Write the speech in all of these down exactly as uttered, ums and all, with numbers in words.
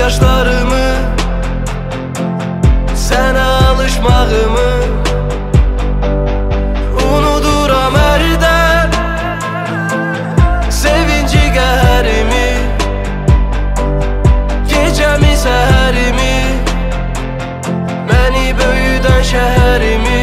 yaşlarımı, sənə alışmağımı unuduram ərdən. Sevinci qəhərimi, gecəmi səhərimi, məni böyüdən şəhərimi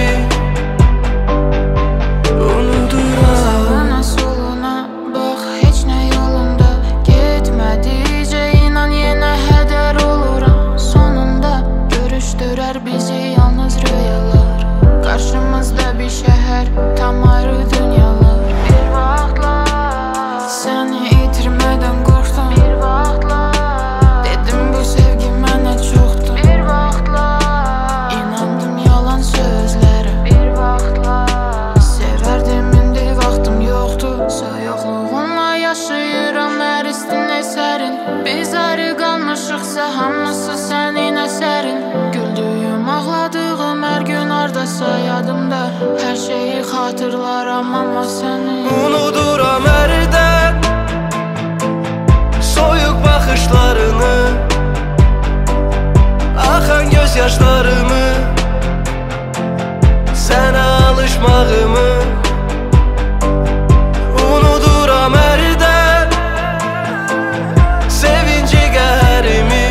unuduram. Sağına soluna bax, heç nə yolunda getmədicə, inan yenə hədər oluram. Sonunda görüşdürər bizi yalnız rüyalar, qarşımızda bir şəhər, tam ayrı dünyalar. Bir vaxtlar səni itirmədən qorxdum, bir vaxtlar dedim bu sevgi mənə çoxdur, bir vaxtlar inandım yalan sözlərə, bir vaxtlar sevərdim, indi vaxtım yoxdur. Soyuqluğunla yaşayıram hər istinə sərin, biz ayrı qalmışıqsa hamısı sənin əsərin. Güldüyüm, ağladığım hər gün ardasa yadımda, hər şeyi xatırlaram amma səni unuduram ərdən. Soyuq baxışlarını, axan göz yaşlarımı, sənə alışmağımı unuduram ərdən. Sevinci qəhərimi,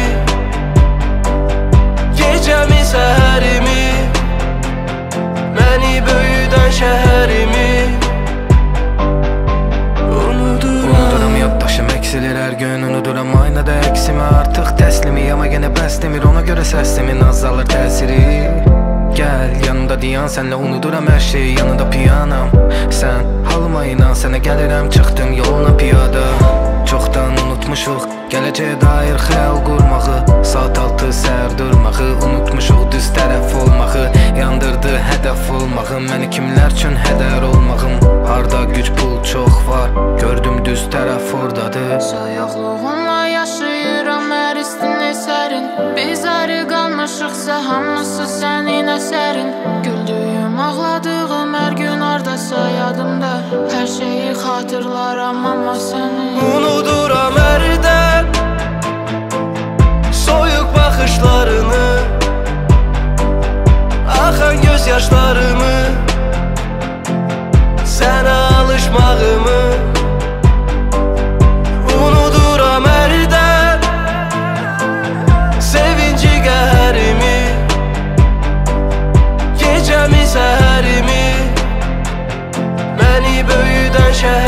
gecəmi səhərimi, məni böyüdən şəhərimi unuduram. Unuduram yaddaşım əksilir hər gün, unuduram aynada əksimi. Artıq təslimi, amma yenə bəs demir, ona görə səsimin azalır təsiri. Gəl yanımda dayan, sənlə unuduram hər şeyi, yanında piyanam. Sən halıma inan, sənə gəlirəm, çıxdım yoluna piyada. Çoxdan unutmuşuq gələcəyə dair xəyal qurmağı, saat altı səhər durmağı, unutmuşuq düz tərəf olmağı, yandırdı hədəf olmağım, məni kimlər üçün hədər olmağım. Harda güc pul çox var, gördüm düz tərəf ordadır. Soyuqluğunla yaşayıram hər istinə sərin, biz ayrı qalmışıqsa hamısı sənin əsərin. Güldüyüm, ağladığım hər gün ardasa yadımda, hər şeyi xatırlaram amma səni unuduram ərdən. Soyuq baxışlarını, axan göz yaşlarımı, sənə alışmağımı unuduram ərdən. Sevinci qəhərimi, gecəmi səhərimi, məni böyüdən şəhərimi